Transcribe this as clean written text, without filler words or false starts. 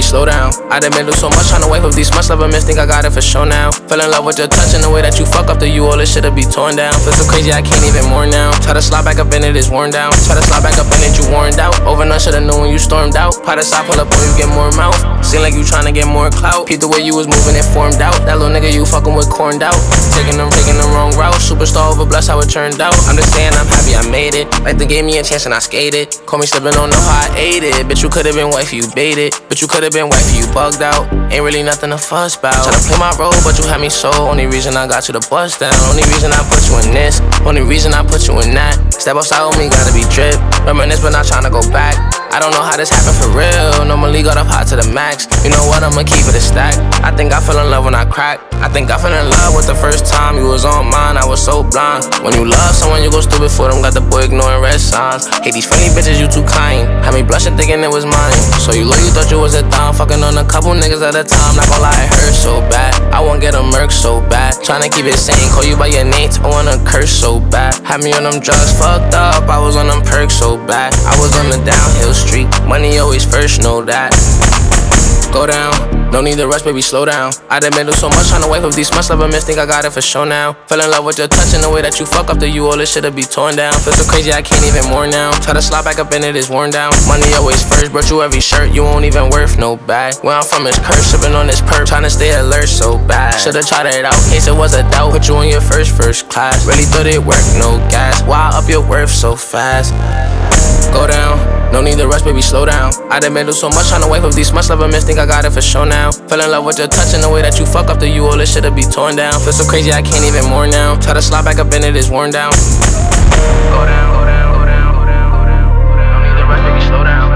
slow down. I done been through so much, tryna wake up these months, never miss, think I got it for sure now. Fell in love with your touch and the way that you fuck up to you, all this shit'll be torn down. Feel so crazy, I can't even more now. Try to slide back up in it, it's worn down. Try to slide back up in it, you worn out. Over none, should've known when you stormed out. Pot aside, pull up on you, get more mouth. Seem like you tryna get more clout. Peep the way you was moving, it formed out. That little nigga you fucking with corned out. Taking the wrong route. Superstar over blessed, how it turned out. I'm just saying I'm happy I made it. Like they gave me a chance and I skated. Call me slipping on the how I ate it. Bitch, you could've been wifey, you baited. Bitch, you could've been wifey, you bugged out. Ain't really nothing to fuss about. Tryna play my role, but you had me so. Only reason I got you to bust down. Only reason I put you in this. Only reason I put you in that. Step outside with me, gotta be drip. Reminisce, but not tryna go back. I don't know how this happened for real. Normally got up hot to the max. You know what, I'ma keep it a stack. I think I fell in love when I cracked. I think I fell in love with the first time you was on mine. I was so blind. When you love someone, you go stupid for them. Got the boy ignoring red signs. Hate these funny bitches, you too kind. Had me blushing thinking it was mine. So you low, you thought you was a thong. Fucking on a couple niggas at a time. Not gon' lie, it hurt so bad. I won't get a murk so bad. Tryna keep it sane, call you by your name. I wanna curse so bad. Had me on them drugs, fucked up. I was on them perks so bad. I was on the downhill street. Money always first, know that. Go down, no need to rush, baby, slow down. I done been through so much, tryna wake up these months, never miss, think I got it for sure now. Fell in love with your touch and the way that you fuck up to you, all this shit'll be torn down. Feel so crazy, I can't even more now. Try to slide back up in it, it's worn down. Money always first, brought you every shirt, you won't even worth no bag. Where I'm from is cursed, sipping on this perp, tryna stay alert so bad. Should've tried it out, case it was a doubt. Put you in your first class, really thought it worked, no gas. Why up your worth so fast? Go down, no need to rush, baby, slow down. I done been through so much, tryna wake up these months, never miss, think I got it for sure now. Fell in love with your touch and the way that you fuck up to you, all this shit'll be torn down. Feel so crazy, I can't even more now. Try to slide back up in it, it's worn down. Go down, go down, go down, go down, go down, go down. No need to rush, baby, slow down.